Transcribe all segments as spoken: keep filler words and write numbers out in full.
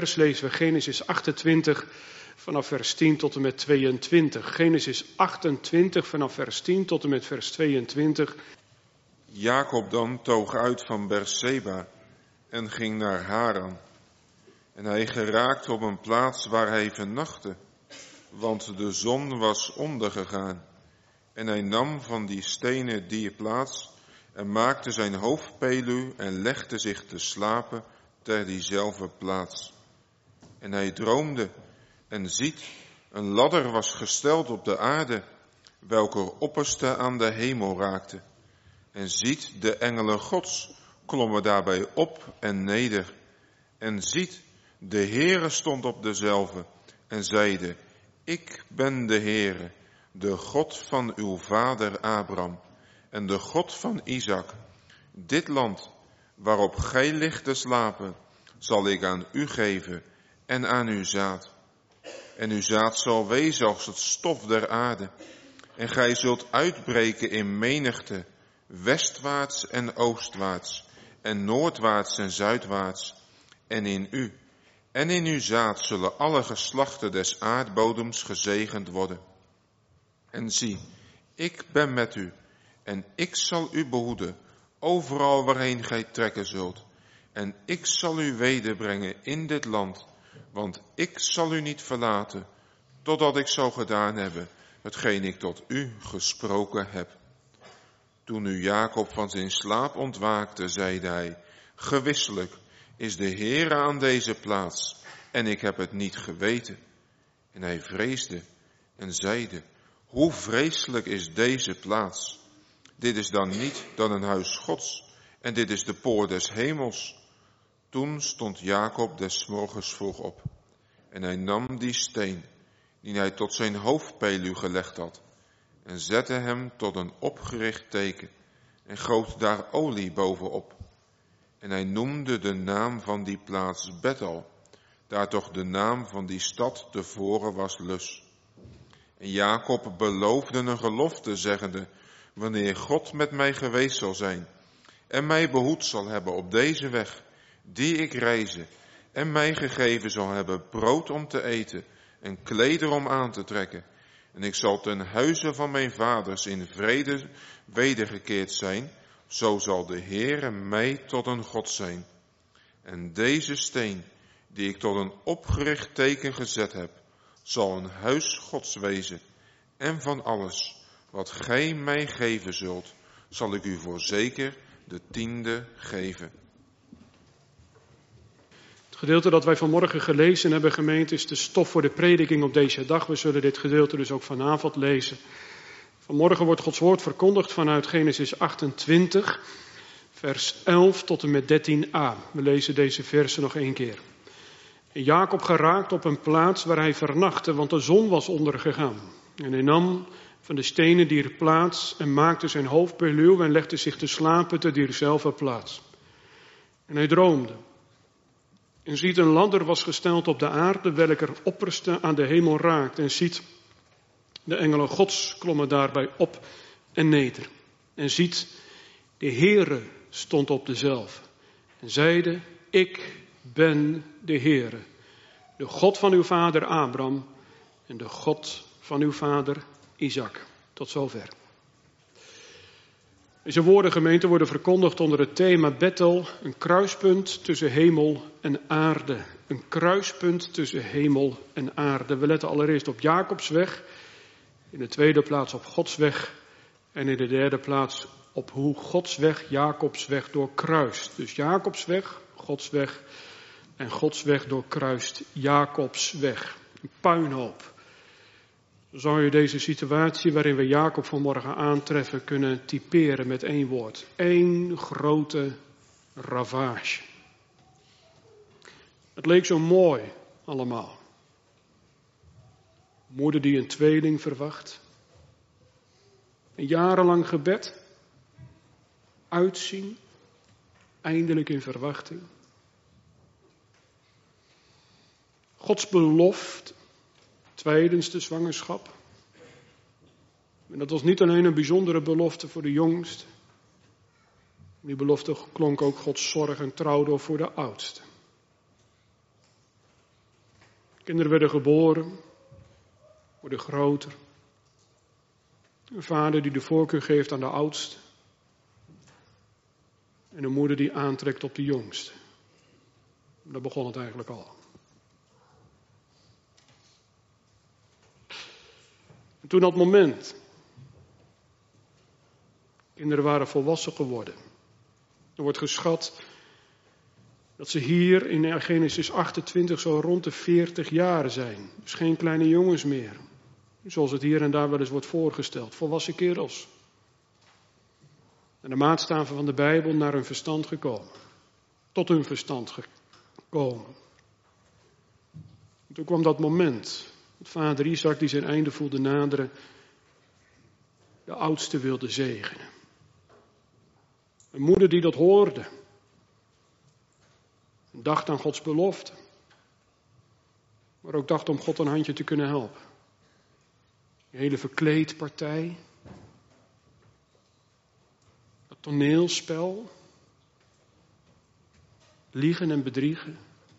lezen we Genesis achtentwintig vanaf vers tien tot en met tweeëntwintig. Genesis achtentwintig vanaf vers tien tot en met vers tweeëntwintig. Jacob dan toog uit van Berseba en ging naar Haran. En hij geraakte op een plaats waar hij vernachtte, want de zon was ondergegaan. En hij nam van die stenen die plaats en maakte zijn hoofdpeluw en legde zich te slapen ter diezelfde plaats. En hij droomde en ziet, een ladder was gesteld op de aarde, welker opperste aan de hemel raakte. En ziet, de engelen Gods klommen daarbij op en neder. En ziet, de Heere stond op dezelve en zeide, ik ben de Heere, de God van uw vader Abraham en de God van Isaac. Dit land waarop gij ligt te slapen, zal ik aan u geven en aan uw zaad. En uw zaad zal wezen als het stof der aarde. En gij zult uitbreken in menigte, westwaarts en oostwaarts, en noordwaarts en zuidwaarts. En in u en in uw zaad zullen alle geslachten des aardbodems gezegend worden. En zie, ik ben met u, en ik zal u behoeden, overal waarheen gij trekken zult. En ik zal u wederbrengen in dit land, want ik zal u niet verlaten, totdat ik zal gedaan hebben, hetgeen ik tot u gesproken heb. Toen nu Jacob van zijn slaap ontwaakte, zeide hij, gewisselijk is de Heere aan deze plaats, en ik heb het niet geweten. En hij vreesde en zeide, hoe vreselijk is deze plaats? Dit is dan niet dan een huis Gods, en dit is de poort des hemels. Toen stond Jacob des morgens vroeg op, en hij nam die steen, die hij tot zijn hoofdpeluw gelegd had, en zette hem tot een opgericht teken, en goot daar olie bovenop. En hij noemde de naam van die plaats Bethel, daar toch de naam van die stad tevoren was Lus. En Jacob beloofde een gelofte, zeggende, wanneer God met mij geweest zal zijn, en mij behoed zal hebben op deze weg, die ik reize, en mij gegeven zal hebben brood om te eten, en kleder om aan te trekken, en ik zal ten huize van mijn vaders in vrede wedergekeerd zijn, zo zal de Heere mij tot een God zijn. En deze steen, die ik tot een opgericht teken gezet heb, zal een huis Gods wezen, en van alles wat gij mij geven zult, zal ik u voorzeker de tiende geven. Het gedeelte dat wij vanmorgen gelezen hebben, gemeente, is de stof voor de prediking op deze dag. We zullen dit gedeelte dus ook vanavond lezen. Vanmorgen wordt Gods woord verkondigd vanuit Genesis achtentwintig, vers elf tot en met dertien a. We lezen deze versen nog één keer. En Jacob geraakt op een plaats waar hij vernachtte, want de zon was ondergegaan. En hij nam van de stenen dier plaats en maakte zijn hoofdpeluw en legde zich te slapen te dierzelfde plaats. En hij droomde. En ziet, een ladder was gesteld op de aarde, welker opperste aan de hemel raakt. En ziet, de engelen Gods klommen daarbij op en neder. En ziet, de Heere stond op dezelve. En zeide, ik ben de Heere, de God van uw vader Abraham en de God van uw vader Isaac. Tot zover. Deze woorden, gemeente, worden verkondigd onder het thema Bethel, een kruispunt tussen hemel en aarde. Een kruispunt tussen hemel en aarde. We letten allereerst op Jacobs weg, in de tweede plaats op Gods weg en in de derde plaats op hoe Gods weg Jacobs weg doorkruist. Dus Jacobs weg, Gods weg en Gods weg doorkruist Jacobs weg. Een puinhoop. Zo zou je deze situatie waarin we Jacob vanmorgen aantreffen kunnen typeren met één woord. Eén grote ravage. Het leek zo mooi allemaal. Moeder die een tweeling verwacht. Een jarenlang gebed. Uitzien. Eindelijk in verwachting. Gods belofte tijdens de zwangerschap. En dat was niet alleen een bijzondere belofte voor de jongste. Die belofte klonk ook Gods zorg en trouw door voor de oudste. Kinderen werden geboren, worden groter. Een vader die de voorkeur geeft aan de oudste. En een moeder die aantrekt op de jongste. Daar begon het eigenlijk al. En toen dat moment. Kinderen waren volwassen geworden. Er wordt geschat dat ze hier in Genesis achtentwintig zo rond de veertig jaar zijn. Dus geen kleine jongens meer. Zoals het hier en daar wel eens wordt voorgesteld. Volwassen kerels. En de maatstaven van de Bijbel naar hun verstand gekomen. Tot hun verstand gekomen. En toen kwam dat moment. Dat vader Isaac die zijn einde voelde naderen. De oudste wilde zegenen. Een moeder die dat hoorde. En dacht aan Gods belofte. Maar ook dacht om God een handje te kunnen helpen. Die hele verkleedpartij. Dat toneelspel. Liegen en bedriegen.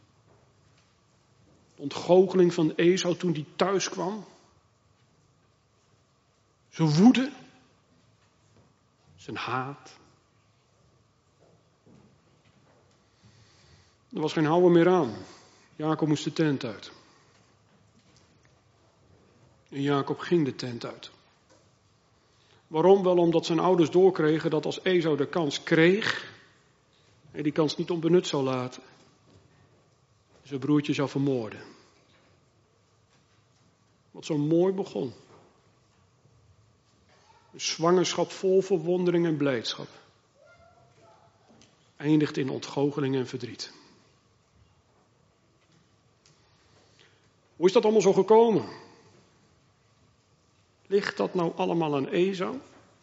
De ontgoocheling van Esau toen die thuis kwam. Zijn woede. Zijn haat. Er was geen houden meer aan. Jacob moest de tent uit. En Jacob ging de tent uit. Waarom? Wel omdat zijn ouders doorkregen dat als Esau de kans kreeg, hij die kans niet onbenut zou laten. Zijn broertje zou vermoorden. Wat zo mooi begon. Een zwangerschap vol verwondering en blijdschap. Eindigt in ontgoocheling en verdriet. Hoe is dat allemaal zo gekomen? Ligt dat nou allemaal aan Esau?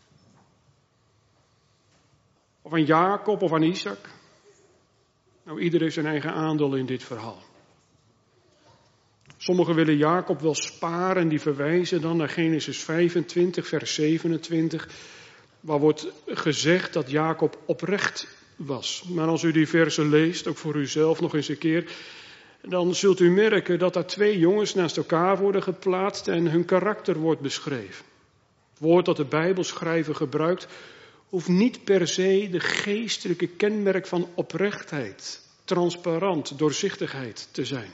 Of aan Jacob of aan Isaac? Nou, ieder heeft zijn eigen aandeel in dit verhaal. Sommigen willen Jacob wel sparen en die verwijzen dan naar Genesis vijfentwintig, vers zevenentwintig. Waar wordt gezegd dat Jacob oprecht was. Maar als u die versen leest, ook voor uzelf nog eens een keer, dan zult u merken dat daar twee jongens naast elkaar worden geplaatst en hun karakter wordt beschreven. Het woord dat de Bijbelschrijver gebruikt, hoeft niet per se de geestelijke kenmerk van oprechtheid, transparant, doorzichtigheid te zijn.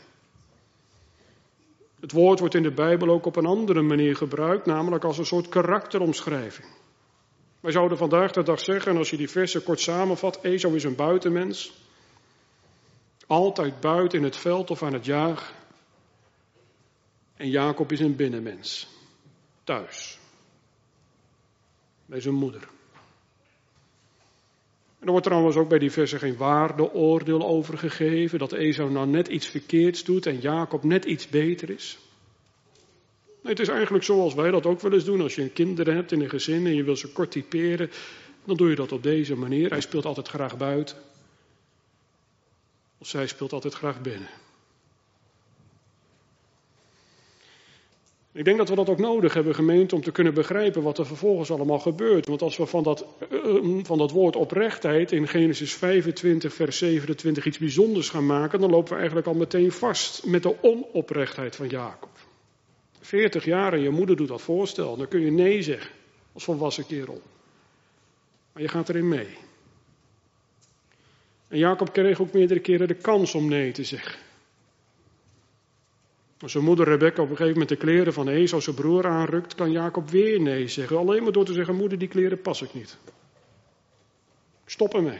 Het woord wordt in de Bijbel ook op een andere manier gebruikt, namelijk als een soort karakteromschrijving. Wij zouden vandaag de dag zeggen, als je die versen kort samenvat, Esau is een buitenmens. Altijd buiten in het veld of aan het jagen. En Jacob is een binnenmens. Thuis. Bij zijn moeder. En er wordt trouwens ook bij die versen geen waardeoordeel over gegeven. Dat Esau nou net iets verkeerds doet en Jacob net iets beter is. Nee, het is eigenlijk zoals wij dat ook wel eens doen. Als je kinderen hebt in een gezin en je wil ze kort typeren. Dan doe je dat op deze manier. Hij speelt altijd graag buiten. Of zij speelt altijd graag binnen. Ik denk dat we dat ook nodig hebben, gemeente, om te kunnen begrijpen wat er vervolgens allemaal gebeurt. Want als we van dat, uh, van dat woord oprechtheid in Genesis vijfentwintig, vers zevenentwintig iets bijzonders gaan maken, dan lopen we eigenlijk al meteen vast met de onoprechtheid van Jacob. veertig jaar en je moeder doet dat voorstel, dan kun je nee zeggen als volwassen kerel. Maar je gaat erin mee. En Jacob kreeg ook meerdere keren de kans om nee te zeggen. Als zijn moeder Rebekka op een gegeven moment de kleren van Esau zijn broer aanrukt, kan Jacob weer nee zeggen. Alleen maar door te zeggen, moeder, die kleren pas ik niet. Stop ermee.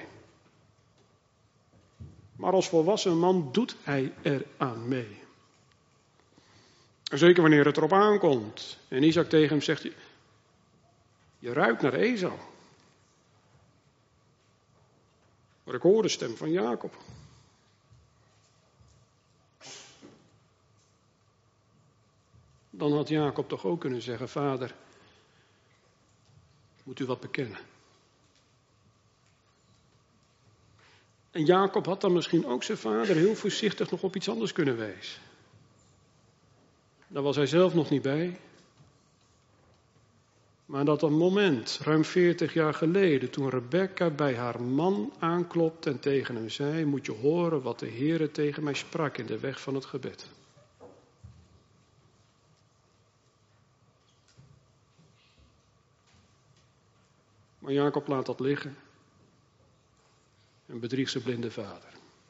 Maar als volwassen man doet hij eraan mee. En zeker wanneer het erop aankomt. En Isaac tegen hem zegt, je ruikt naar Esau. Maar ik hoor de stem van Jacob. Dan had Jacob toch ook kunnen zeggen, vader, moet u wat bekennen. En Jacob had dan misschien ook zijn vader heel voorzichtig nog op iets anders kunnen wijzen. Daar was hij zelf nog niet bij. Maar dat een moment, ruim veertig jaar geleden, toen Rebekka bij haar man aanklopt en tegen hem zei, moet je horen wat de Heere tegen mij sprak in de weg van het gebed. Maar Jacob laat dat liggen en bedriegt zijn blinde vader.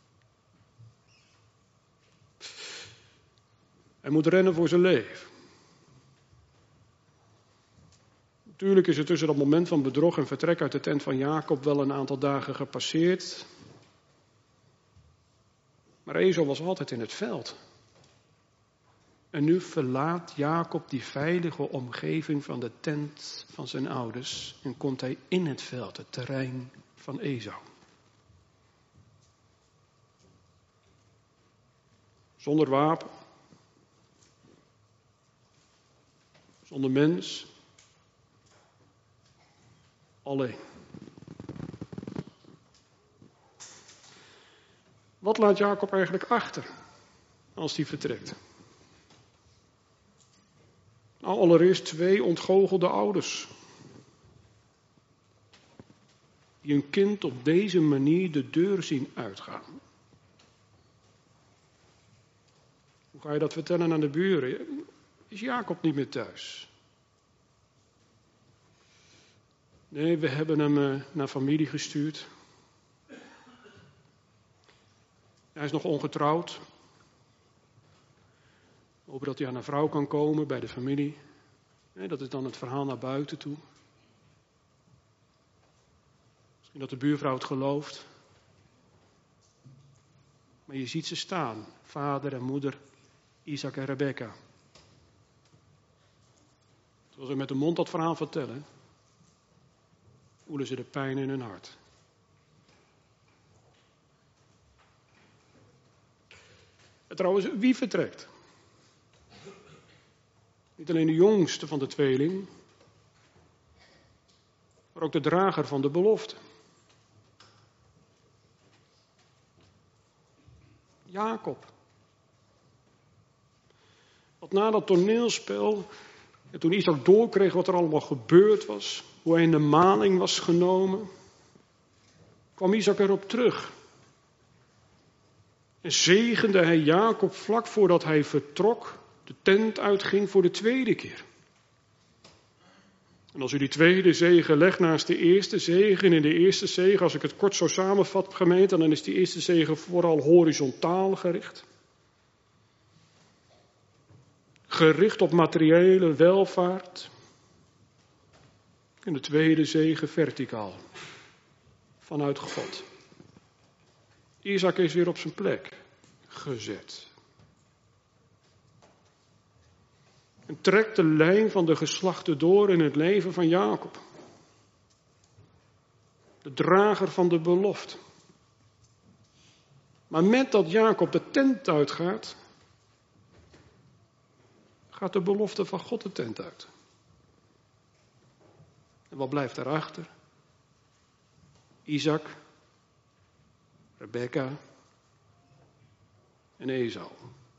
Hij moet rennen voor zijn leven. Natuurlijk is er tussen dat moment van bedrog en vertrek uit de tent van Jacob wel een aantal dagen gepasseerd. Maar Esau was altijd in het veld. En nu verlaat Jacob die veilige omgeving van de tent van zijn ouders en komt hij in het veld, het terrein van Esau. Zonder wapen, zonder mens, alleen. Wat laat Jacob eigenlijk achter als hij vertrekt? Nou, allereerst twee ontgoochelde ouders. Die hun kind op deze manier de deur zien uitgaan. Hoe ga je dat vertellen aan de buren? Is Jacob niet meer thuis? Nee, we hebben hem uh, naar familie gestuurd. Hij is nog ongetrouwd. We hopen dat hij aan een vrouw kan komen bij de familie. Nee, dat is dan het verhaal naar buiten toe. Misschien dat de buurvrouw het gelooft. Maar je ziet ze staan. Vader en moeder, Isaac en Rebecca. Terwijl ze met de mond dat verhaal vertellen, voelen ze de pijn in hun hart. En trouwens, wie vertrekt? Niet alleen de jongste van de tweeling, maar ook de drager van de belofte. Jacob. Want na dat toneelspel, en toen Isaac doorkreeg wat er allemaal gebeurd was, hoe hij in de maling was genomen, kwam Isaac erop terug. En zegende hij Jacob vlak voordat hij vertrok, de tent uitging voor de tweede keer. En als u die tweede zegen legt naast de eerste zegen, in de eerste zegen, als ik het kort zo samenvat, gemeente, dan is die eerste zegen vooral horizontaal gericht. Gericht op materiële welvaart. En de tweede zegen verticaal. Vanuit God. Isaac is weer op zijn plek gezet. En trekt de lijn van de geslachten door in het leven van Jacob. De drager van de belofte. Maar met dat Jacob de tent uitgaat, gaat de belofte van God de tent uit. En wat blijft daarachter? Isaac, Rebecca en Esau.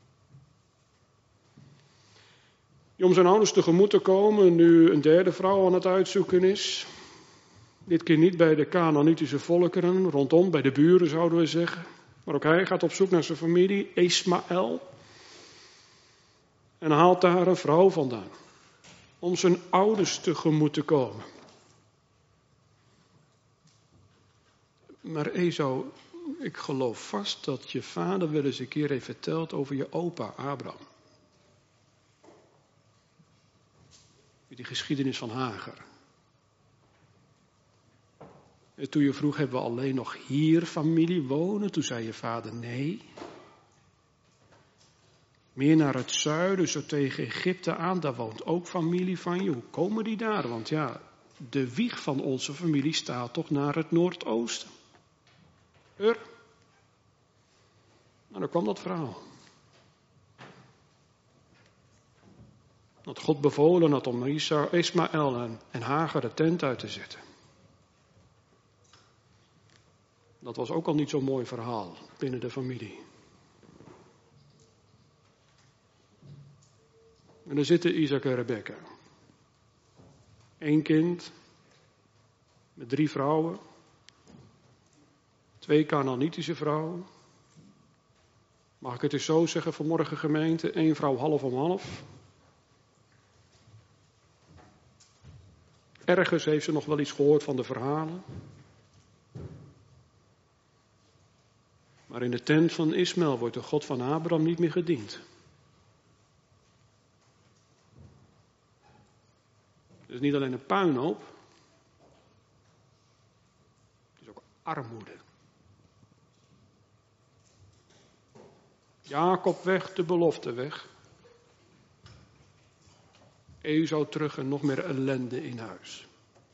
Die om zijn ouders tegemoet te komen, nu een derde vrouw aan het uitzoeken is. Dit keer niet bij de Kanaanitische volkeren, rondom, bij de buren zouden we zeggen. Maar ook hij gaat op zoek naar zijn familie, Ismaël. En haalt daar een vrouw vandaan. Om zijn ouders tegemoet te komen. Maar Esau, ik geloof vast dat je vader wel eens een keer heeft verteld over je opa Abraham. Die geschiedenis van Hagar. En toen je vroeg, hebben we alleen nog hier familie wonen? Toen zei je vader nee. Meer naar het zuiden, zo tegen Egypte aan, daar woont ook familie van je. Hoe komen die daar? Want ja, de wieg van onze familie staat toch naar het noordoosten. Ur. Nou, dan kwam dat verhaal. Dat God bevolen had om Ismaël en, en Hagar de tent uit te zetten. Dat was ook al niet zo'n mooi verhaal binnen de familie. En dan zitten Isaac en Rebecca. Eén kind met drie vrouwen. Twee Kanaanitische vrouwen. Mag ik het eens zo zeggen vanmorgen gemeente? Eén vrouw half om half. ergens heeft ze nog wel iets gehoord van de verhalen. Maar in de tent van Ismaël wordt de God van Abraham niet meer gediend. Het is niet alleen een puinhoop. Het is ook armoede. Jacob weg, de belofte weg. Esau terug en nog meer ellende in huis.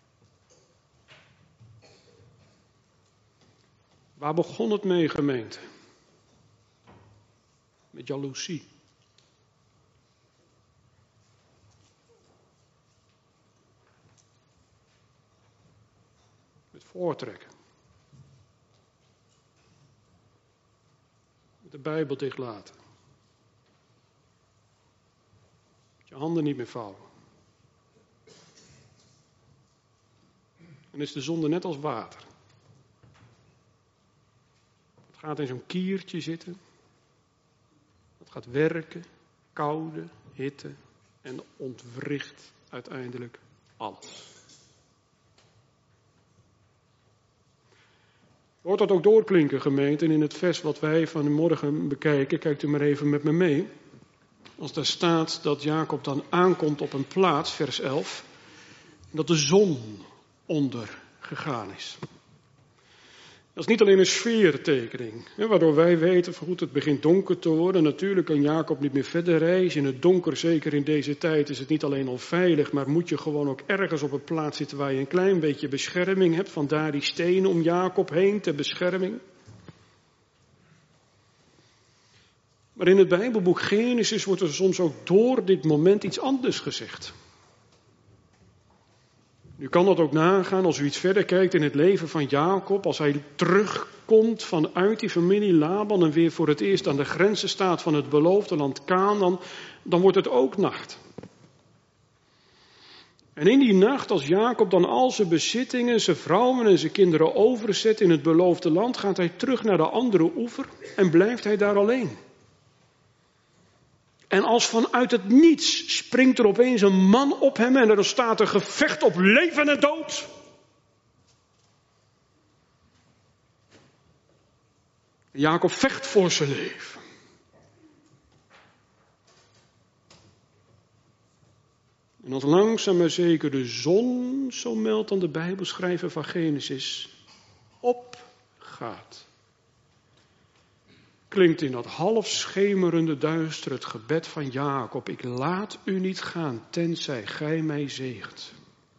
Waar begon het mee, gemeente? Met jaloezie. Met voortrekken. Met de Bijbel dichtlaten. Met je handen niet meer vouwen. En is de zonde net als water. Het gaat in zo'n kiertje zitten. Het gaat werken, koude, hitte en ontwricht uiteindelijk alles. Hoort dat ook doorklinken, gemeente, en in het vers wat wij vanmorgen bekijken, kijkt u maar even met me mee. Als daar staat dat Jacob dan aankomt op een plaats, vers elf, dat de zon ondergegaan is. Dat is niet alleen een sfeertekening, hè, waardoor wij weten, van goed, het begint donker te worden. Natuurlijk kan Jacob niet meer verder reizen. In het donker, zeker in deze tijd, is het niet alleen onveilig, maar moet je gewoon ook ergens op een plaats zitten waar je een klein beetje bescherming hebt. Vandaar die stenen om Jacob heen ter bescherming. Maar in het Bijbelboek Genesis wordt er soms ook door dit moment iets anders gezegd. U kan dat ook nagaan als u iets verder kijkt in het leven van Jacob. Als hij terugkomt vanuit die familie Laban en weer voor het eerst aan de grenzen staat van het beloofde land Kanaan, dan wordt het ook nacht. En in die nacht, als Jacob dan al zijn bezittingen, zijn vrouwen en zijn kinderen overzet in het beloofde land, gaat hij terug naar de andere oever en blijft hij daar alleen. En als vanuit het niets springt er opeens een man op hem en er staat een gevecht op leven en dood. Jacob vecht voor zijn leven. En als langzaam maar zeker de zon, zo meldt dan de Bijbelschrijver van Genesis, opgaat, klinkt in dat half schemerende duister het gebed van Jacob: ik laat u niet gaan, tenzij gij mij zegent.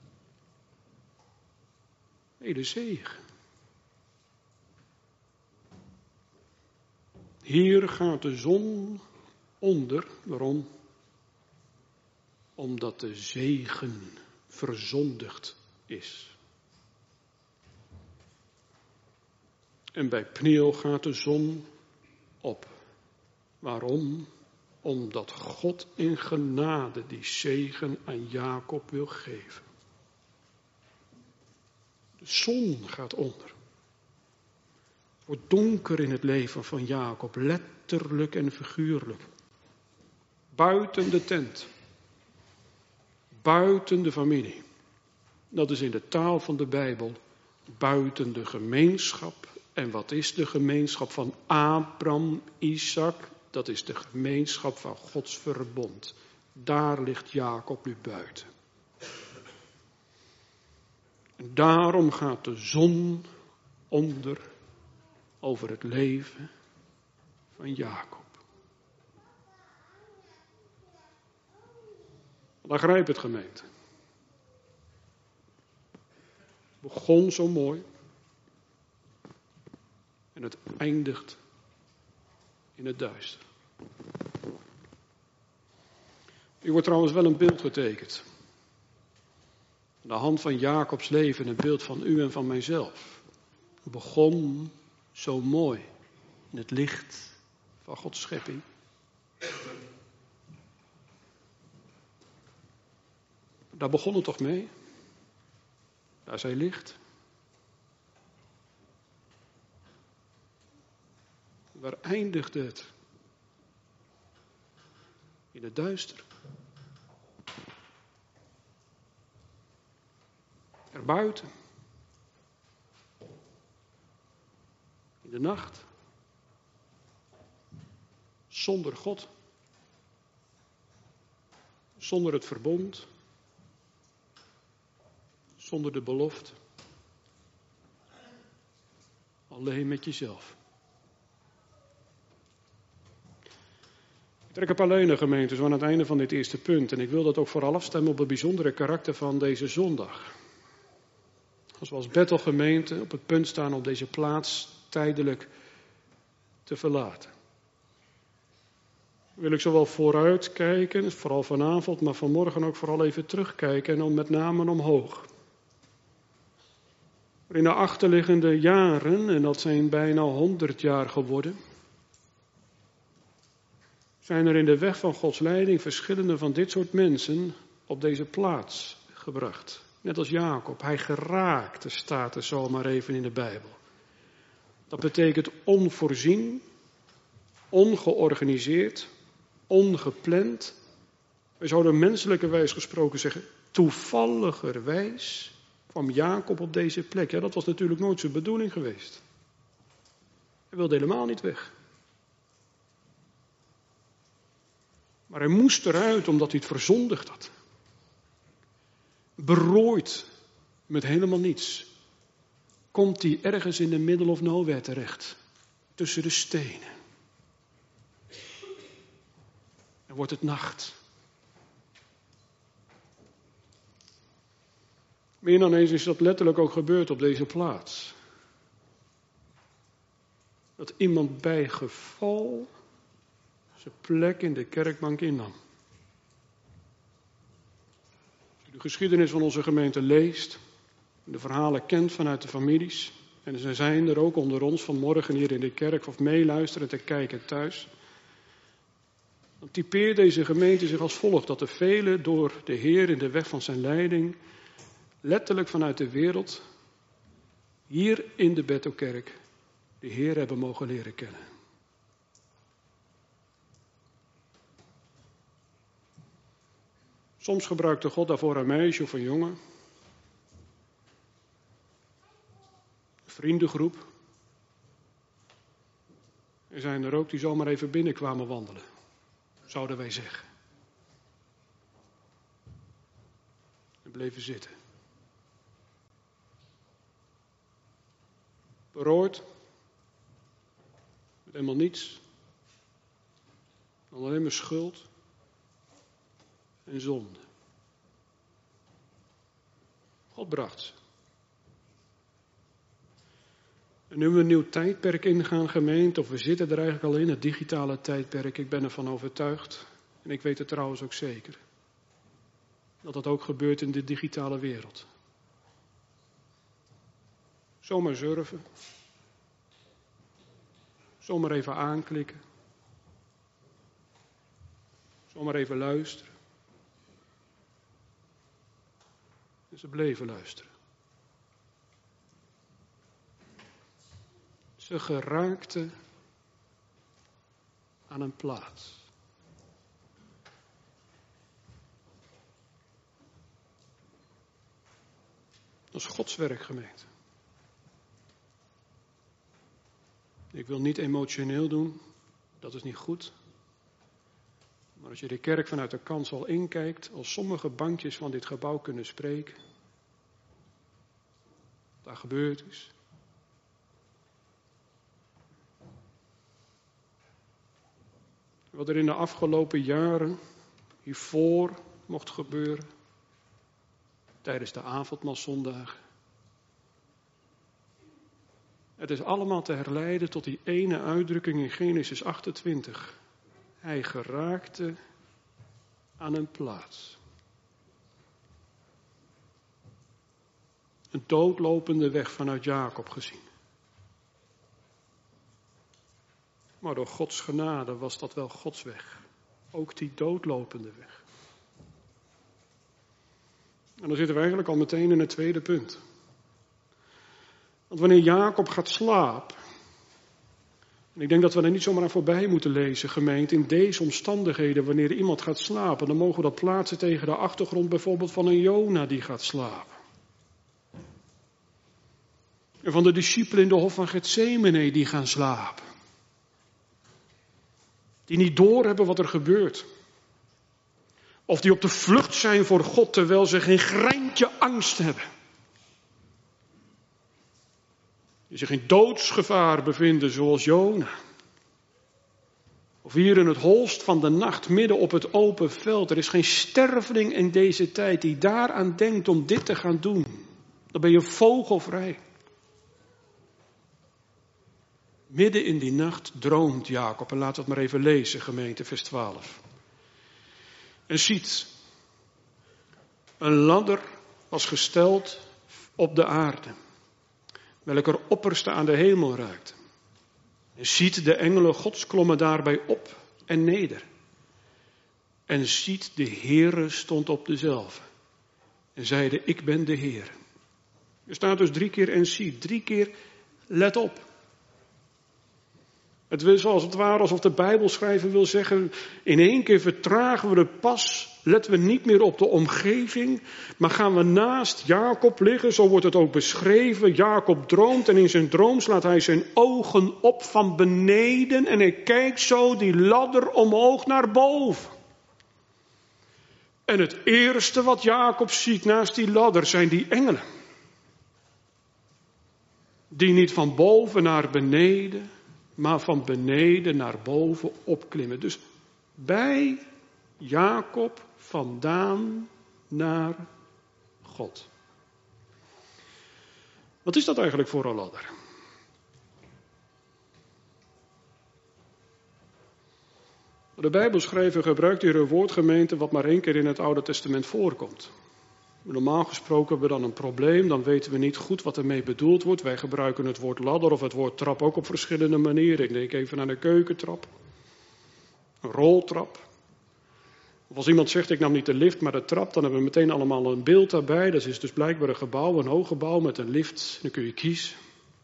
Nee, de zegen. Hier gaat de zon onder. Waarom? Omdat de zegen verzondigd is. En bij Pniel gaat de zon op. Waarom? Omdat God in genade die zegen aan Jacob wil geven. De zon gaat onder. Het wordt donker in het leven van Jacob, letterlijk en figuurlijk. Buiten de tent. Buiten de familie. Dat is in de taal van de Bijbel buiten de gemeenschap. En wat is de gemeenschap van Abraham, Isaac? Dat is de gemeenschap van Gods verbond. Daar ligt Jacob nu buiten. En daarom gaat de zon onder over het leven van Jacob. Dan grijp het, gemeente. Het begon zo mooi. En het eindigt in het duister. Hier wordt trouwens wel een beeld getekend. Aan de hand van Jacobs leven, een beeld van u en van mijzelf. Het begon zo mooi in het licht van Gods schepping. Daar begon het toch mee? Daar zij licht. Waar eindigde het? In het duister. buiten. In de nacht. Zonder God. Zonder het verbond. Zonder de belofte. Alleen met jezelf. Ik trek een paar lijnen, gemeente, zo aan het einde van dit eerste punt. En ik wil dat ook vooral afstemmen op het bijzondere karakter van deze zondag. Als we als Bethelgemeente op het punt staan om deze plaats tijdelijk te verlaten. Wil ik zowel vooruit kijken, vooral vanavond, maar vanmorgen ook vooral even terugkijken en dan met name omhoog. In de achterliggende jaren, en dat zijn bijna honderd jaar geworden, zijn er in de weg van Gods leiding verschillende van dit soort mensen op deze plaats gebracht. Net als Jacob, hij geraakte, staat er zomaar even in de Bijbel. Dat betekent onvoorzien, ongeorganiseerd, ongepland. We zouden menselijkerwijs gesproken zeggen, toevalligerwijs kwam Jacob op deze plek. Ja, dat was natuurlijk nooit zijn bedoeling geweest. Hij wilde helemaal niet weg. Maar hij moest eruit omdat hij het verzondigd had. Berooid met helemaal niets. Komt hij ergens in de middle of nowhere terecht. Tussen de stenen. En wordt het nacht. Meer dan eens is dat letterlijk ook gebeurd op deze plaats. Dat iemand bij geval zijn plek in de kerkbank innam. Als u de geschiedenis van onze gemeente leest, de verhalen kent vanuit de families, en ze zijn er ook onder ons vanmorgen hier in de kerk of meeluisteren te kijken thuis, dan typeert deze gemeente zich als volgt, dat er velen door de Heer in de weg van zijn leiding, letterlijk vanuit de wereld, hier in de Bethelkerk, de Heer hebben mogen leren kennen. Soms gebruikte God daarvoor een meisje of een jongen. Een vriendengroep. Er zijn er ook die zomaar even binnenkwamen wandelen. Zouden wij zeggen. En bleven zitten. Berooid. Met helemaal niets. Dan alleen maar schuld. En zonde. God bracht ze. En nu we een nieuw tijdperk ingaan, gemeente, of we zitten er eigenlijk al in, het digitale tijdperk, ik ben ervan overtuigd, en ik weet het trouwens ook zeker, dat dat ook gebeurt in de digitale wereld. Zomaar surfen. Zomaar even aanklikken. Zomaar even luisteren. En ze bleven luisteren. Ze geraakten aan een plaats. Dat is Gods werk, gemeente. Ik wil niet emotioneel doen, dat is niet goed. Maar als je de kerk vanuit de kansel inkijkt, als sommige bankjes van dit gebouw kunnen spreken, wat daar gebeurd is. Wat er in de afgelopen jaren hiervoor mocht gebeuren, tijdens de avondmaalszondagen. Het is allemaal te herleiden tot die ene uitdrukking in Genesis achtentwintig. Hij geraakte aan een plaats. Een doodlopende weg vanuit Jacob gezien. Maar door Gods genade was dat wel Gods weg. Ook die doodlopende weg. En dan zitten we eigenlijk al meteen in het tweede punt. Want wanneer Jacob gaat slapen, en ik denk dat we er niet zomaar aan voorbij moeten lezen, gemeente, in deze omstandigheden, wanneer iemand gaat slapen, dan mogen we dat plaatsen tegen de achtergrond bijvoorbeeld van een Jona die gaat slapen. En van de discipelen in de hof van Getsemane die gaan slapen. Die niet doorhebben wat er gebeurt. Of die op de vlucht zijn voor God terwijl ze geen greintje angst hebben. Die zich in doodsgevaar bevinden zoals Jona. Of hier in het holst van de nacht midden op het open veld. Er is geen sterveling in deze tijd die daaraan denkt om dit te gaan doen. Dan ben je vogelvrij. Midden in die nacht droomt Jacob. En laten we het maar even lezen, gemeente, vers twaalf. En ziet, een ladder was gesteld op de aarde, welker opperste aan de hemel reikte. En ziet, de engelen Gods klommen daarbij op en neder. En ziet, de Heere stond op dezelve. En zeide, ik ben de Heer. Er staat dus drie keer en ziet, drie keer let op. Het is zoals het ware alsof de Bijbelschrijver wil zeggen, in één keer vertragen we de pas, letten we niet meer op de omgeving, maar gaan we naast Jacob liggen, zo wordt het ook beschreven. Jacob droomt en in zijn droom slaat hij zijn ogen op van beneden en hij kijkt zo die ladder omhoog naar boven. En het eerste wat Jacob ziet naast die ladder zijn die engelen. Die niet van boven naar beneden, maar van beneden naar boven opklimmen. Dus bij Jacob vandaan naar God. Wat is dat eigenlijk voor een ladder? De Bijbelschrijver gebruikt hier een woordgemeente wat maar één keer in het Oude Testament voorkomt. Normaal gesproken hebben we dan een probleem, dan weten we niet goed wat ermee bedoeld wordt. Wij gebruiken het woord ladder of het woord trap ook op verschillende manieren. Ik denk even aan een keukentrap, een roltrap. Of als iemand zegt, ik nam niet de lift, maar de trap, dan hebben we meteen allemaal een beeld daarbij. Dat is dus blijkbaar een gebouw, een hoog gebouw met een lift. Dan kun je kiezen.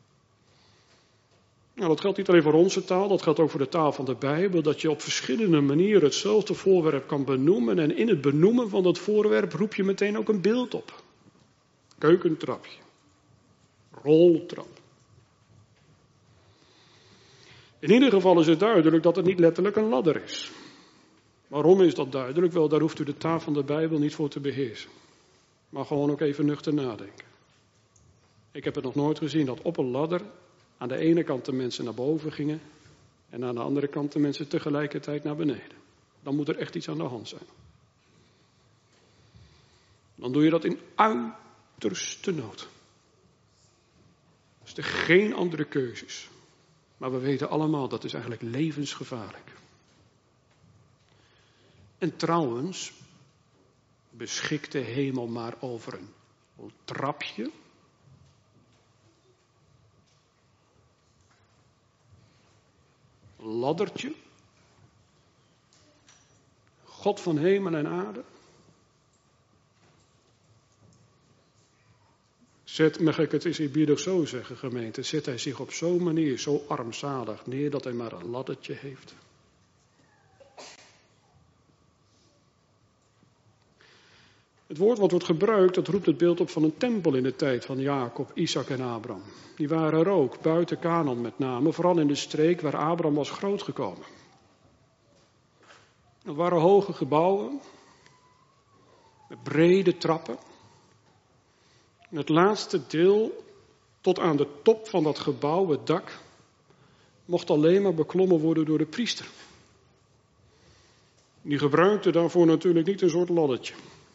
Nou, dat geldt niet alleen voor onze taal, dat geldt ook voor de taal van de Bijbel. Dat je op verschillende manieren hetzelfde voorwerp kan benoemen. En in het benoemen van dat voorwerp roep je meteen ook een beeld op. Keukentrapje. Roltrap. In ieder geval is het duidelijk dat het niet letterlijk een ladder is. Waarom is dat duidelijk? Wel, daar hoeft u de taal van de Bijbel niet voor te beheersen. Maar gewoon ook even nuchter nadenken. Ik heb het nog nooit gezien dat op een ladder aan de ene kant de mensen naar boven gingen en aan de andere kant de mensen tegelijkertijd naar beneden. Dan moet er echt iets aan de hand zijn. Dan doe je dat in uiterste nood. Dus er geen andere keuzes. Maar we weten allemaal dat is eigenlijk levensgevaarlijk. En trouwens beschikt de hemel maar over een trapje. Laddertje. God van hemel en aarde. Zet, mag ik het eens eerbiedig zo zeggen, gemeente, zet hij zich op zo'n manier, zo armzalig neer, dat hij maar een laddertje heeft. Het woord wat wordt gebruikt, dat roept het beeld op van een tempel in de tijd van Jacob, Isaac en Abraham. Die waren er ook, buiten Canaan met name, vooral in de streek waar Abraham was grootgekomen. Dat waren hoge gebouwen, met brede trappen. En het laatste deel, tot aan de top van dat gebouw, het dak, mocht alleen maar beklommen worden door de priester. Die gebruikte daarvoor natuurlijk niet een soort laddertje.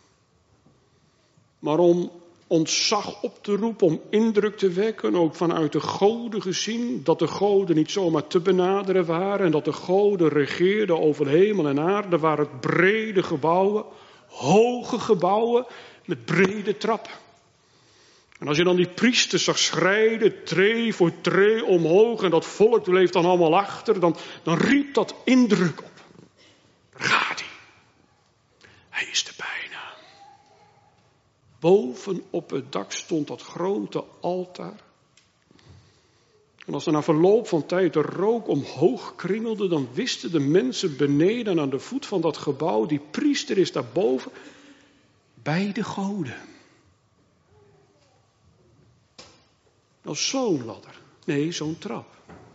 Maar om ontzag op te roepen, om indruk te wekken, ook vanuit de goden gezien, dat de goden niet zomaar te benaderen waren en dat de goden regeerden over hemel en aarde, waren het brede gebouwen, hoge gebouwen met brede trappen. En als je dan die priesters zag schrijden, tree voor tree omhoog en dat volk bleef dan allemaal achter, dan, dan riep dat indruk op. Daar gaat hij. Hij is er bijna. Boven op het dak stond dat grote altaar. En als er na verloop van tijd de rook omhoog kringelde, dan wisten de mensen beneden aan de voet van dat gebouw, die priester is daarboven, bij de goden. Nou, zo'n ladder. Nee, zo'n trap.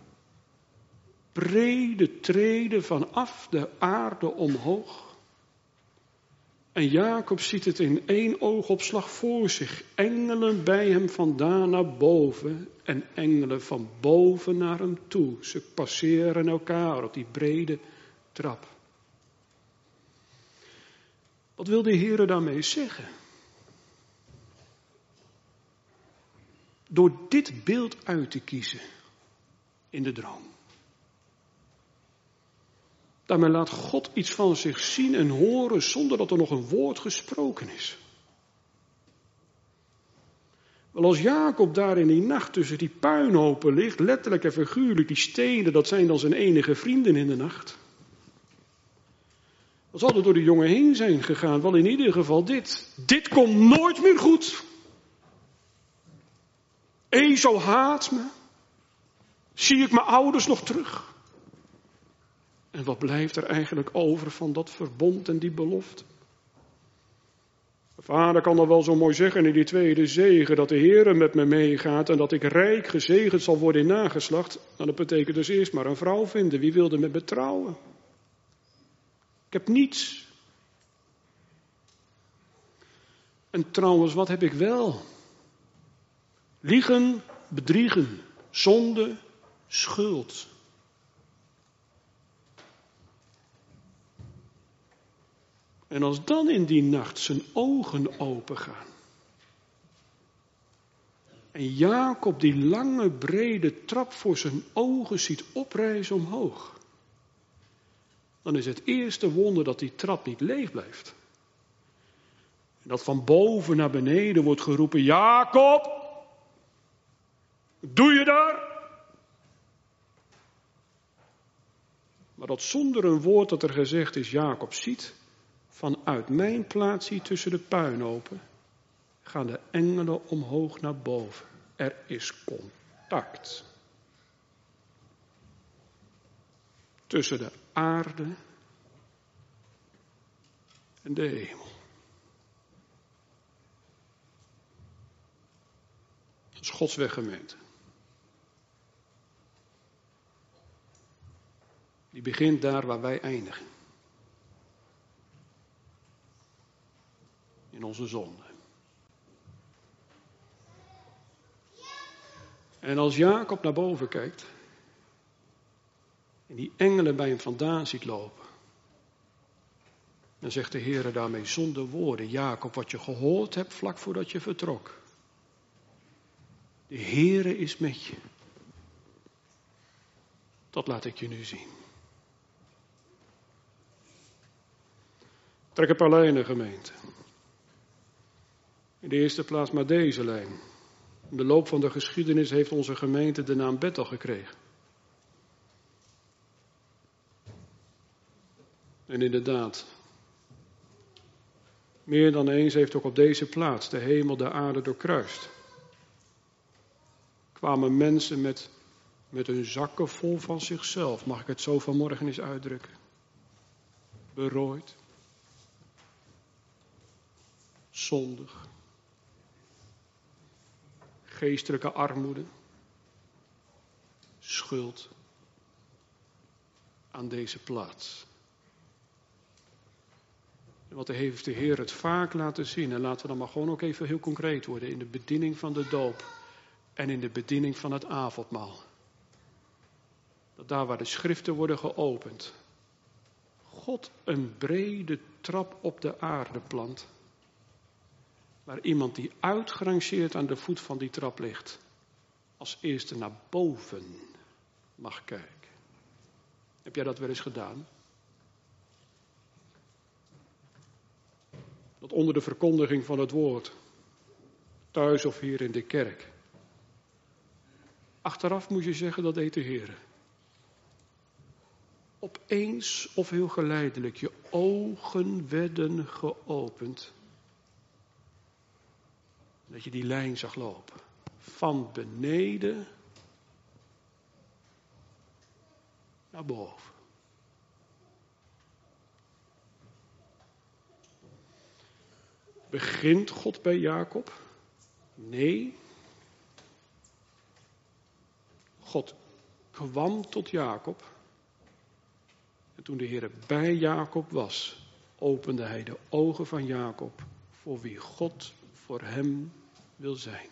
Brede treden vanaf de aarde omhoog. En Jacob ziet het in één oogopslag voor zich. Engelen bij hem vandaan naar boven en engelen van boven naar hem toe. Ze passeren elkaar op die brede trap. Wat wil de Heer daarmee zeggen? Door dit beeld uit te kiezen in de droom. Daarmee laat God iets van zich zien en horen zonder dat er nog een woord gesproken is. Wel, als Jacob daar in die nacht tussen die puinhopen ligt, letterlijk en figuurlijk, die stenen, dat zijn dan zijn enige vrienden in de nacht. Dan zal er door de jongen heen zijn gegaan. Wel, in ieder geval dit. Dit komt nooit meer goed. Esau haat me. Zie ik mijn ouders nog terug? En wat blijft er eigenlijk over van dat verbond en die belofte? Mijn vader kan dan wel zo mooi zeggen in die tweede zegen, dat de Heer met me meegaat en dat ik rijk gezegend zal worden in nageslacht. Nou, dat betekent dus eerst maar een vrouw vinden. Wie wilde met me trouwen? Ik heb niets. En trouwens, wat heb ik wel? Liegen, bedriegen, zonde, schuld. En als dan in die nacht zijn ogen opengaan. En Jacob die lange brede trap voor zijn ogen ziet oprijzen omhoog. Dan is het eerste wonder dat die trap niet leeg blijft. En dat van boven naar beneden wordt geroepen, Jacob, wat doe je daar? Maar dat zonder een woord dat er gezegd is, Jacob ziet, vanuit mijn plaats hier tussen de puinhopen gaan de engelen omhoog naar boven. Er is contact. Tussen de aarde en de hemel. Dat is Gods weg, gemeente. Die begint daar waar wij eindigen. In onze zonde. En als Jacob naar boven kijkt en die engelen bij hem vandaan ziet lopen, dan zegt de Heer daarmee zonder woorden, Jacob, wat je gehoord hebt vlak voordat je vertrok. De Heere is met je. Dat laat ik je nu zien. Trek een paar lijnen, gemeente. In de eerste plaats maar deze lijn. In de loop van de geschiedenis heeft onze gemeente de naam Bethel gekregen. En inderdaad, meer dan eens heeft ook op deze plaats de hemel de aarde doorkruist. Kwamen mensen met, met hun zakken vol van zichzelf, mag ik het zo vanmorgen eens uitdrukken. Berooid. Zondig. Geestelijke armoede. Schuld. Aan deze plaats. En wat heeft de Heer het vaak laten zien. En laten we dan maar gewoon ook even heel concreet worden. In de bediening van de doop. En in de bediening van het avondmaal. Dat daar waar de schriften worden geopend. God een brede trap op de aarde plant. Waar iemand die uitgerangeerd aan de voet van die trap ligt. Als eerste naar boven mag kijken. Heb jij dat wel eens gedaan? Dat onder de verkondiging van het woord. Thuis of hier in de kerk. Achteraf moet je zeggen, dat deed de Heer. Opeens of heel geleidelijk, je ogen werden geopend. Dat je die lijn zag lopen. Van beneden naar boven. Begint God bij Jacob? Nee. God kwam tot Jacob. En toen de Heer bij Jacob was, opende hij de ogen van Jacob voor wie God voor hem wil zijn.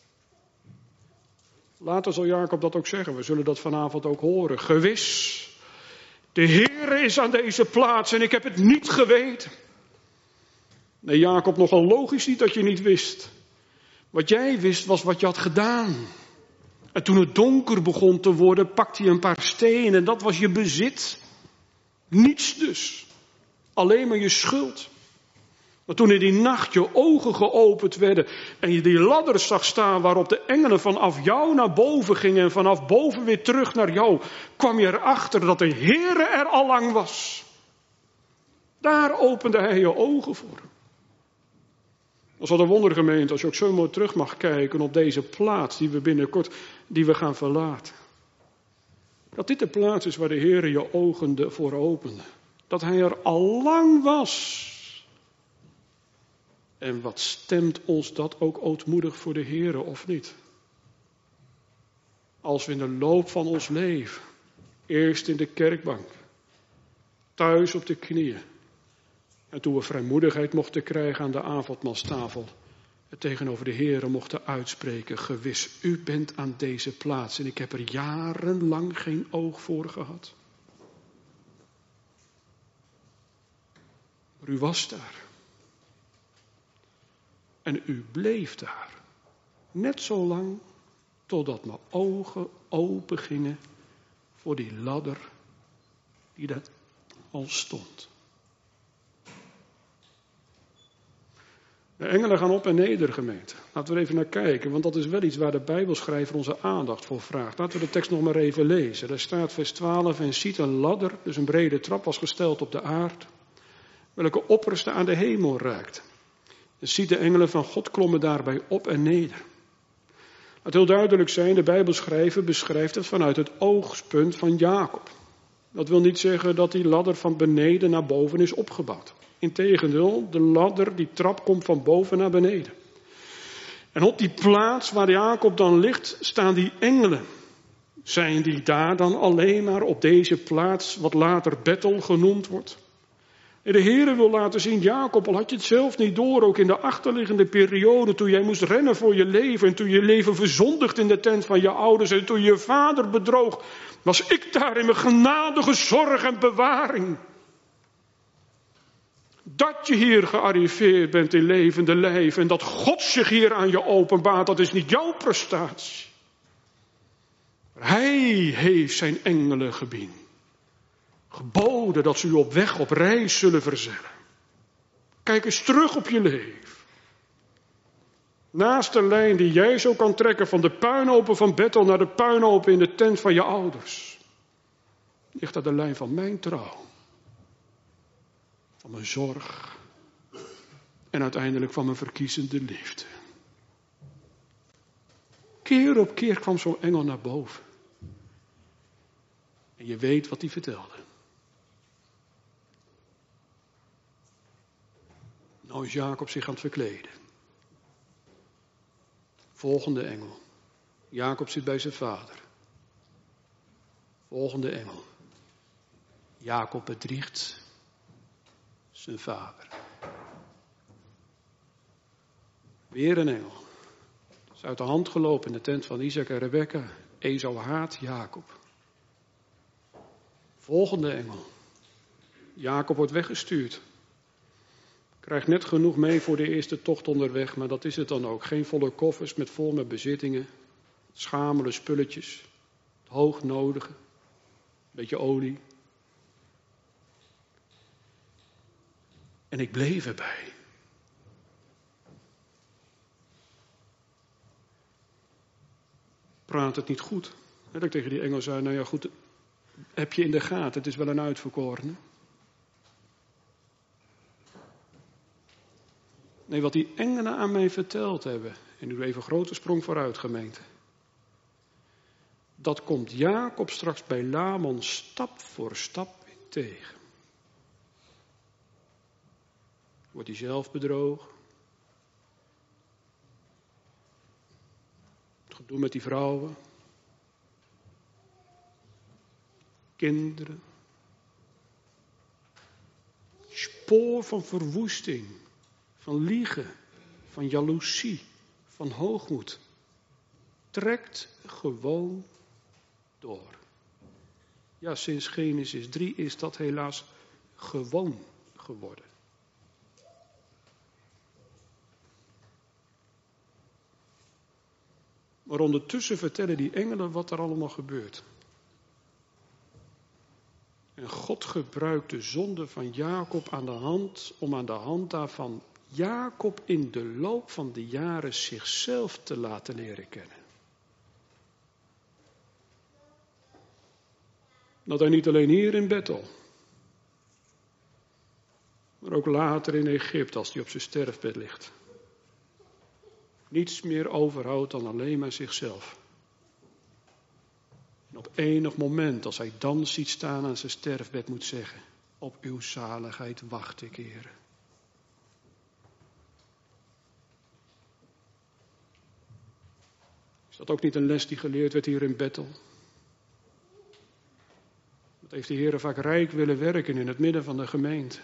Later zal Jacob dat ook zeggen. We zullen dat vanavond ook horen. Gewis, de Heer is aan deze plaats en ik heb het niet geweten. Nee, Jacob, nogal logisch niet dat je niet wist. Wat jij wist was wat je had gedaan. En toen het donker begon te worden, pakte je een paar stenen en dat was je bezit. Niets dus. Alleen maar je schuld. Maar toen in die nacht je ogen geopend werden en je die ladder zag staan waarop de engelen vanaf jou naar boven gingen en vanaf boven weer terug naar jou, kwam je erachter dat de Heere er al lang was. Daar opende hij je ogen voor. Dat is wat een wonder, gemeente, als je ook zo mooi terug mag kijken op deze plaats die we binnenkort die we gaan verlaten. Dat dit de plaats is waar de Heer je ogen voor opende. Dat hij er al lang was. En wat stemt ons dat ook ootmoedig voor de Heer, of niet? Als we in de loop van ons leven, eerst in de kerkbank, thuis op de knieën, en toen we vrijmoedigheid mochten krijgen aan de avondmaalstafel, het tegenover de Heer mochten uitspreken, gewis, u bent aan deze plaats en ik heb er jarenlang geen oog voor gehad. Maar u was daar. En u bleef daar. Net zo lang totdat mijn ogen open gingen voor die ladder die daar al stond. De engelen gaan op en neder, gemeente. Laten we er even naar kijken, want dat is wel iets waar de Bijbelschrijver onze aandacht voor vraagt. Laten we de tekst nog maar even lezen. Daar staat vers twaalf, en ziet een ladder, dus een brede trap was gesteld op de aard, welke opperste aan de hemel raakt. En ziet de engelen van God klommen daarbij op en neder. Laat heel duidelijk zijn, de Bijbelschrijver beschrijft het vanuit het oogpunt van Jacob. Dat wil niet zeggen dat die ladder van beneden naar boven is opgebouwd. Integendeel, de ladder, die trap komt van boven naar beneden. En op die plaats waar Jacob dan ligt, staan die engelen. Zijn die daar dan alleen maar op deze plaats, wat later Bethel genoemd wordt? En de Heere wil laten zien, Jacob, al had je het zelf niet door, ook in de achterliggende periode, toen jij moest rennen voor je leven, en toen je leven verzondigd in de tent van je ouders, en toen je je vader bedroog, was ik daar in mijn genadige zorg en bewaring. Dat je hier gearriveerd bent in levende lijf en dat God zich hier aan je openbaart, dat is niet jouw prestatie. Hij heeft zijn engelen gebied. Geboden dat ze u op weg, op reis zullen verzellen. Kijk eens terug op je leven. Naast de lijn die jij zo kan trekken van de puinhopen van Bethel naar de puinhopen in de tent van je ouders, ligt daar de lijn van mijn trouw. Van mijn zorg. En uiteindelijk van mijn verkiezende liefde. Keer op keer kwam zo'n engel naar boven. En je weet wat hij vertelde. Nou is Jacob zich aan het verkleden. Volgende engel. Jacob zit bij zijn vader. Volgende engel. Jacob bedriegt zijn vader. Weer een engel. Is uit de hand gelopen in de tent van Isaac en Rebekka. Esau haat Jacob. Volgende engel. Jacob wordt weggestuurd. Krijgt net genoeg mee voor de eerste tocht onderweg, maar dat is het dan ook. Geen volle koffers met vol met bezittingen. Schamele spulletjes. Het hoognodige. Een beetje olie. En ik bleef erbij. Praat het niet goed? Dat ik tegen die engel zei, nou ja goed, heb je in de gaten, het is wel een uitverkorene. Nee, wat die engelen aan mij verteld hebben, en nu even een grote sprong vooruit, gemeente. Dat komt Jacob straks bij Laban stap voor stap weer tegen. Wordt hij zelf bedrogen? Het gedoe met die vrouwen? kinderen. Spoor van verwoesting, van liegen, van jaloezie, van hoogmoed. Trekt gewoon door. Ja, sinds Genesis drie is dat helaas gewoon geworden. Maar ondertussen vertellen die engelen wat er allemaal gebeurt. En God gebruikt de zonde van Jacob aan de hand, om aan de hand daarvan Jacob in de loop van de jaren zichzelf te laten leren kennen. Dat hij niet alleen hier in Bethel, maar ook later in Egypte als hij op zijn sterfbed ligt, niets meer overhoudt dan alleen maar zichzelf. En op enig moment, als hij dan ziet staan aan zijn sterfbed, moet zeggen: op uw zaligheid wacht ik, Heere. Is dat ook niet een les die geleerd werd hier in Bethel? Dat heeft de Heere vaak rijk willen werken in het midden van de gemeente.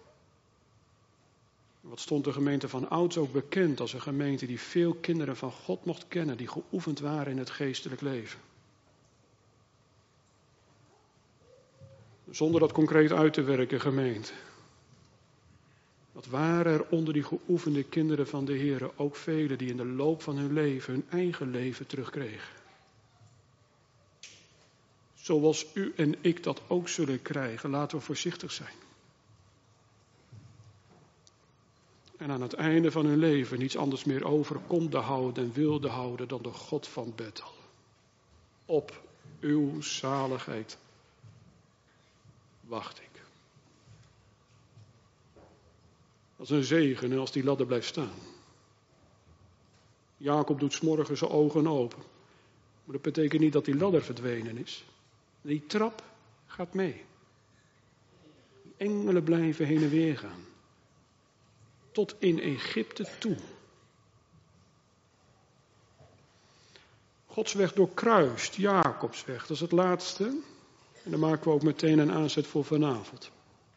Wat stond de gemeente van ouds ook bekend als een gemeente die veel kinderen van God mocht kennen, die geoefend waren in het geestelijk leven. Zonder dat concreet uit te werken, gemeente. Wat waren er onder die geoefende kinderen van de Heere ook velen die in de loop van hun leven hun eigen leven terugkregen. Zoals u en ik dat ook zullen krijgen, laten we voorzichtig zijn. En aan het einde van hun leven niets anders meer over konden houden en wilden houden dan de God van Bethel. Op uw zaligheid wacht ik. Dat is een zegen als die ladder blijft staan. Jacob doet 's morgens zijn ogen open. Maar dat betekent niet dat die ladder verdwenen is. Die trap gaat mee. Die engelen blijven heen en weer gaan. Tot in Egypte toe. Gods weg doorkruist, Jacobs weg. Dat is het laatste. En dan maken we ook meteen een aanzet voor vanavond.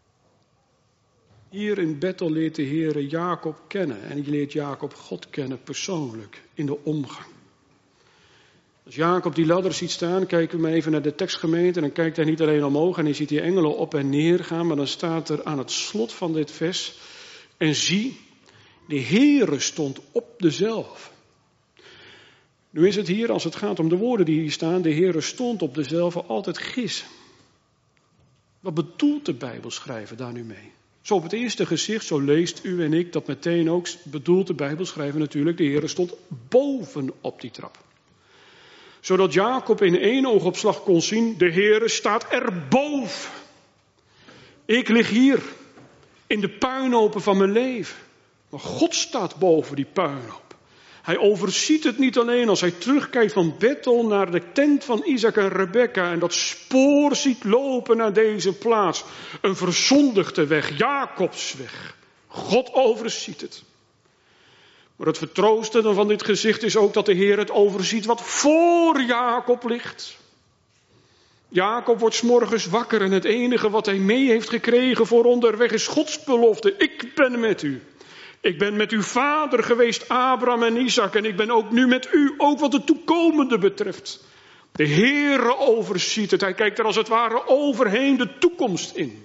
Hier in Bethel leert de Heere Jacob kennen. En je leert Jacob God kennen persoonlijk in de omgang. Als Jacob die ladder ziet staan, kijken we maar even naar de tekstgemeente. En dan kijkt hij niet alleen omhoog en hij ziet die engelen op en neer gaan. Maar dan staat er aan het slot van dit vers: en zie, de Heere stond op dezelve. Nu is het hier, als het gaat om de woorden die hier staan, de Heere stond op dezelve, altijd gis. Wat bedoelt de Bijbelschrijver daar nu mee? Zo op het eerste gezicht, zo leest u en ik dat meteen ook, bedoelt de Bijbelschrijver natuurlijk, de Heere stond boven op die trap. Zodat Jacob in één oogopslag kon zien, de Heere staat erboven. Ik lig hier, in de puinhopen van mijn leven. Maar God staat boven die puinhoop. Hij overziet het niet alleen als hij terugkijkt van Bethel naar de tent van Isaac en Rebekka en dat spoor ziet lopen naar deze plaats. Een verzondigde weg, Jacobsweg. God overziet het. Maar het vertroostende van dit gezicht is ook dat de Heer het overziet wat voor Jacob ligt. Jacob wordt 's morgens wakker en het enige wat hij mee heeft gekregen voor onderweg is Gods belofte. Ik ben met u. Ik ben met uw vader geweest, Abraham en Isaac, en ik ben ook nu met u, ook wat de toekomende betreft. De Heere overziet het. Hij kijkt er als het ware overheen de toekomst in.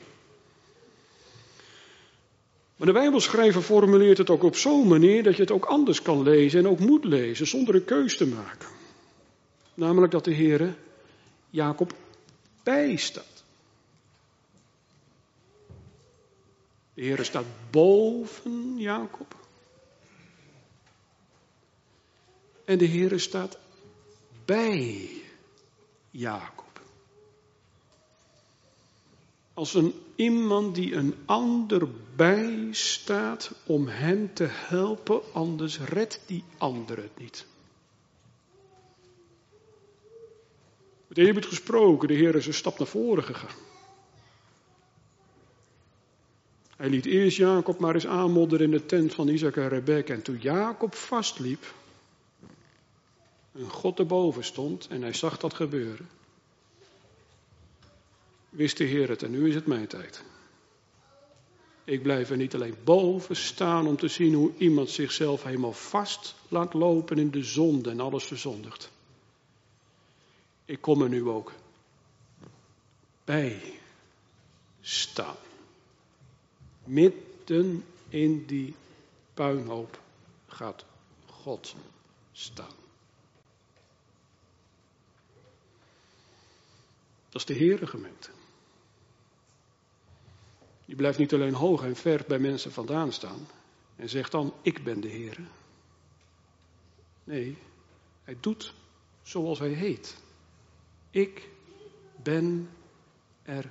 Maar de Bijbelschrijver formuleert het ook op zo'n manier dat je het ook anders kan lezen en ook moet lezen, zonder een keus te maken. Namelijk dat de Heere Jacob bijstaat. De Heere staat boven Jacob. En de Heere staat bij Jacob. Als een iemand die een ander bijstaat om hem te helpen, anders redt die ander het niet. Met eerbied gesproken, de Heer is een stap naar voren gegaan. Hij liet eerst Jacob maar eens aanmodderen in de tent van Isaac en Rebekka. En toen Jacob vastliep en God erboven stond en hij zag dat gebeuren, Wist de Heer het en nu is het mijn tijd. Ik blijf er niet alleen boven staan om te zien hoe iemand zichzelf helemaal vast laat lopen in de zonde en alles verzondigt. Ik kom er nu ook bij staan. Midden in die puinhoop gaat God staan. Dat is de Heere gemeente. Die blijft niet alleen hoog en ver bij mensen vandaan staan en zegt dan, ik ben de Heere. Nee, hij doet zoals hij heet. Ik ben erbij.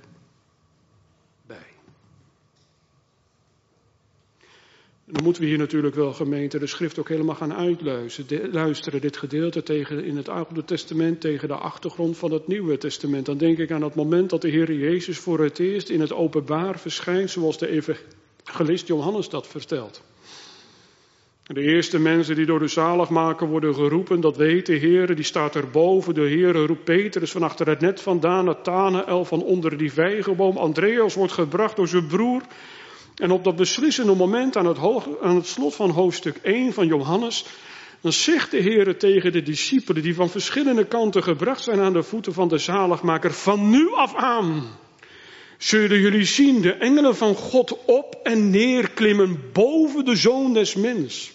En dan moeten we hier natuurlijk wel, gemeente, de schrift ook helemaal gaan uitluisteren. Dit gedeelte tegen, in het Oude Testament tegen de achtergrond van het Nieuwe Testament. Dan denk ik aan het moment dat de Heer Jezus voor het eerst in het openbaar verschijnt, zoals de evangelist Johannes dat vertelt. De eerste mensen die door de zaligmaker worden geroepen, dat weet de Heer, die staat erboven. De Heer roept Petrus van achter het net vandaan, Nathanael van onder die vijgenboom. Andreas wordt gebracht door zijn broer. En op dat beslissende moment aan het, hoog, aan het slot van hoofdstuk één van Johannes, dan zegt de Heer tegen de discipelen die van verschillende kanten gebracht zijn aan de voeten van de zaligmaker, van nu af aan zullen jullie zien de engelen van God op en neer klimmen boven de Zoon des Mens.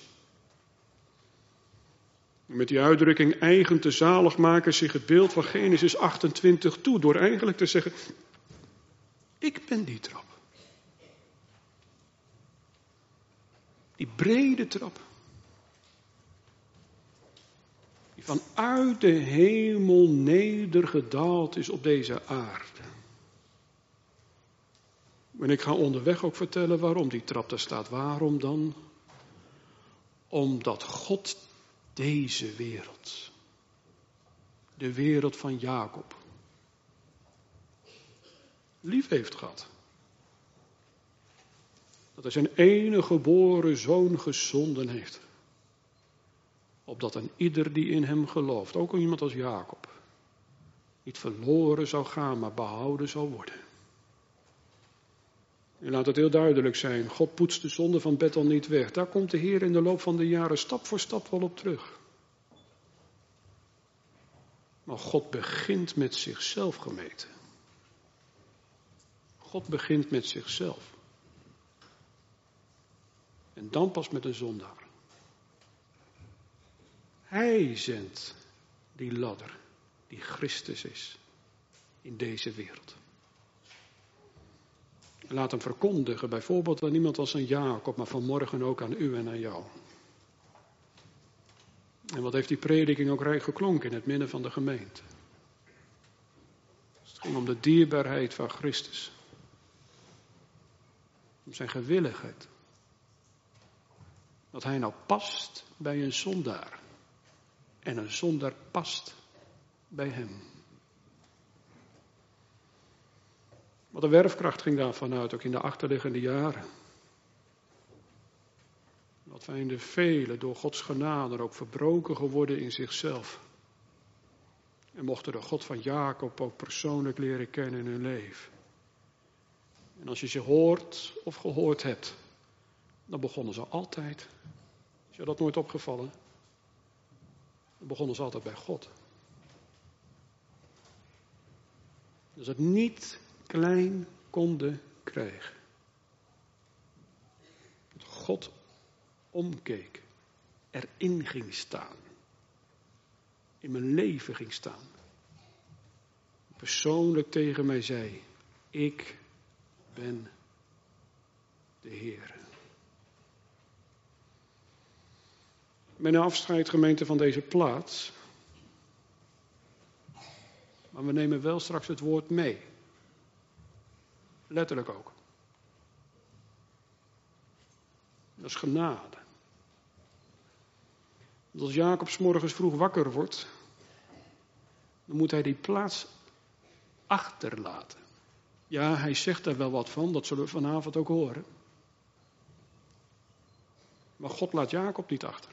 Met die uitdrukking eigent de zaligmaker zich het beeld van Genesis achtentwintig toe, door eigenlijk te zeggen, ik ben die trap. Die brede trap. Die vanuit de hemel nedergedaald is op deze aarde. En ik ga onderweg ook vertellen waarom die trap daar staat. Waarom dan? Omdat God deze wereld, de wereld van Jacob, lief heeft gehad. Dat hij zijn enige geboren zoon gezonden heeft. Opdat een ieder die in hem gelooft, ook iemand als Jacob, niet verloren zou gaan, maar behouden zou worden. En laat het heel duidelijk zijn, God poetst de zonde van Bethel niet weg. Daar komt de Heer in de loop van de jaren stap voor stap wel op terug. Maar God begint met zichzelf, gemeente. God begint met zichzelf. En dan pas met een zondaar. Hij zendt die ladder, die Christus is, in deze wereld. En laat hem verkondigen, bijvoorbeeld aan iemand als een Jacob, maar vanmorgen ook aan u en aan jou. En wat heeft die prediking ook rijk geklonken in het midden van de gemeente. Het ging om de dierbaarheid van Christus. Om zijn gewilligheid. Dat hij nou past bij een zondaar. En een zondaar past bij hem. Wat de werfkracht ging daarvan uit, ook in de achterliggende jaren. Dat wij in de vele door Gods genade ook verbroken geworden in zichzelf. En mochten de God van Jacob ook persoonlijk leren kennen in hun leven. En als je ze hoort of gehoord hebt, dan begonnen ze altijd, is je dat nooit opgevallen? Dan begonnen ze altijd bij God. Dat ze het niet klein konden krijgen. Dat God omkeek, erin ging staan. In mijn leven ging staan. Persoonlijk tegen mij zei, ik ben de Heer. Met een afscheid, gemeente, van deze plaats. Maar we nemen wel straks het woord mee. Letterlijk ook. Dat is genade. Want als Jacob 's morgens vroeg wakker wordt, dan moet hij die plaats achterlaten. Ja, hij zegt daar wel wat van, dat zullen we vanavond ook horen. Maar God laat Jacob niet achter.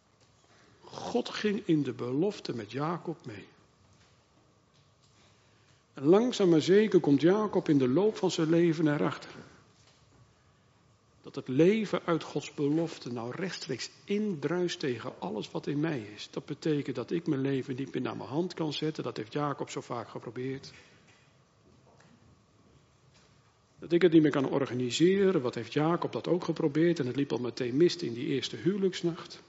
God ging in de belofte met Jacob mee. En langzaam maar zeker komt Jacob in de loop van zijn leven erachter. Dat het leven uit Gods belofte nou rechtstreeks indruist tegen alles wat in mij is. Dat betekent dat ik mijn leven niet meer naar mijn hand kan zetten. Dat heeft Jacob zo vaak geprobeerd. Dat ik het niet meer kan organiseren. Wat heeft Jacob dat ook geprobeerd. En het liep al meteen mis in die eerste huwelijksnacht.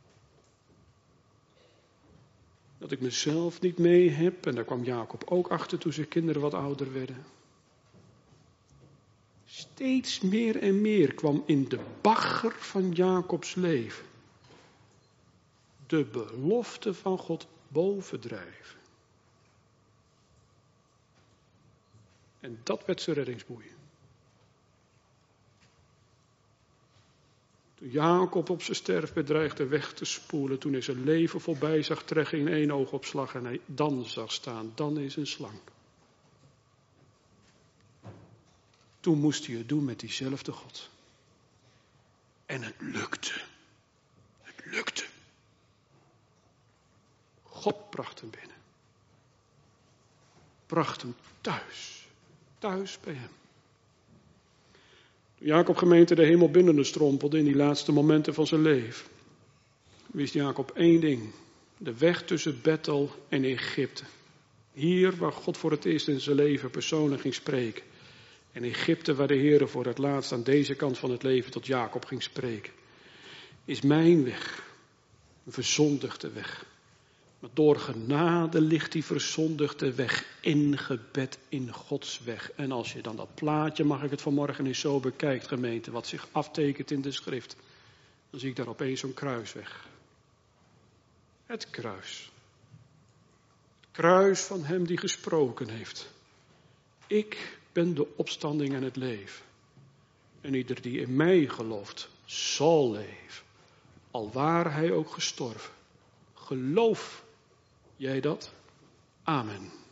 Dat ik mezelf niet mee heb. En daar kwam Jacob ook achter toen zijn kinderen wat ouder werden. Steeds meer en meer kwam in de bagger van Jacobs leven de belofte van God bovendrijven. En dat werd zijn reddingsboei. Toen Jacob op zijn sterfbed dreigde weg te spoelen, toen hij zijn leven voorbij zag trekken in één oogopslag en hij dan zag staan, dan is een slang. Toen moest hij het doen met diezelfde God. En het lukte. Het lukte. God bracht hem binnen. Bracht hem thuis. Thuis bij hem. Toen Jacob gemeente de hemel binnen strompelde in die laatste momenten van zijn leven, wist Jacob één ding. De weg tussen Bethel en Egypte. Hier waar God voor het eerst in zijn leven persoonlijk ging spreken. En Egypte waar de Heer voor het laatst aan deze kant van het leven tot Jacob ging spreken. Is mijn weg. Een verzondigde weg. Maar door genade ligt die verzondigde weg ingebed in Gods weg. En als je dan dat plaatje, mag ik het vanmorgen eens zo bekijkt, gemeente, wat zich aftekent in de schrift. Dan zie ik daar opeens zo'n kruisweg. Het kruis. Het kruis van hem die gesproken heeft. Ik ben de opstanding en het leven. En ieder die in mij gelooft, zal leven. Al waar hij ook gestorven. Geloof jij dat? Amen.